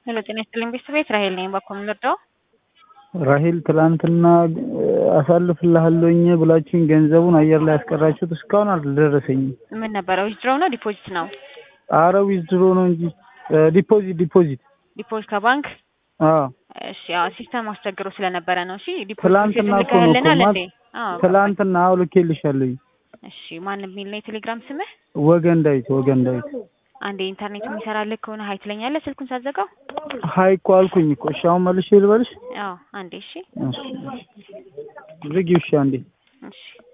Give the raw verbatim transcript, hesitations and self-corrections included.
ሄሎ ጤና ይስጥልኝ ቤተሰቤት ራሄል ነኝ ባኮም ልርዳው ራሄል ትላንትና አሳልፍልሃለሁኝ ብላችሁኝ ገንዘቡን አየር ላይ አስቀራችሁት እስካሁን አልደረሰኝም። ምን ነበር ዊዝድሮው ነው ዲፖዚት ነው? አረ ዊዝድሮ ነው እንጂ ዲፖዚት ዲፖዚት ዲፖዚት ከባንክ አዎ እሺ አዎ ሲስተም አስቸግሮ ስለነበረ ነው። እሺ ዲፖዚት ትላንትና እኮ ነው እኮ አዎ ትላንትና አዎ ልኬልሻለሁ። እሺ ማን የሚል ነው የቴሌግራም ስምህ? ወገን ዳዊት ወገን ዳዊት አንዴ ኢንተርኔት የሚሰራልህ ከሆነ ሀይ ትለኛለህ ስልኩን ሳዘጋው ሀይ እኮ አልኩኝ እኮ እሺ አሁን መልሼ ልበልሽ? አዎ አንዴ እሺ ዝጊው እሺ አንዴ እሺ